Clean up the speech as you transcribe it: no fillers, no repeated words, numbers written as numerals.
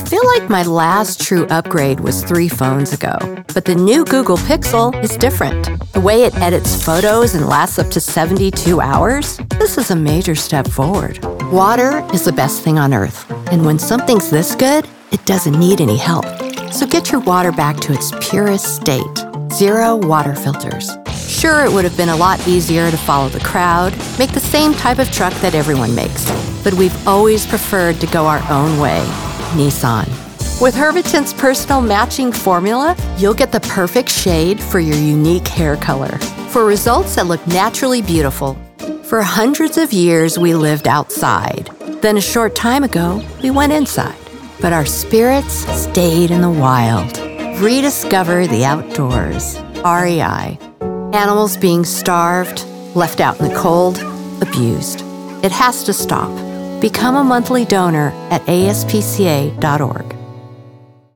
feel like my last true upgrade was 3 phones ago, but the new Google Pixel is different. The way it edits photos and lasts up to 72 hours? This is a major step forward. Water is the best thing on earth, and when something's this good, it doesn't need any help. So get your water back to its purest state. Zero water filters. Sure, it would have been a lot easier to follow the crowd, make the same type of truck that everyone makes, but we've always preferred to go our own way. Nissan. With Hervitent's personal matching formula, you'll get the perfect shade for your unique hair color, for results that look naturally beautiful. For hundreds of years, we lived outside. Then a short time ago, we went inside. But our spirits stayed in the wild. Rediscover the outdoors. REI. Animals being starved, left out in the cold, abused. It has to stop. Become a monthly donor at aspca.org.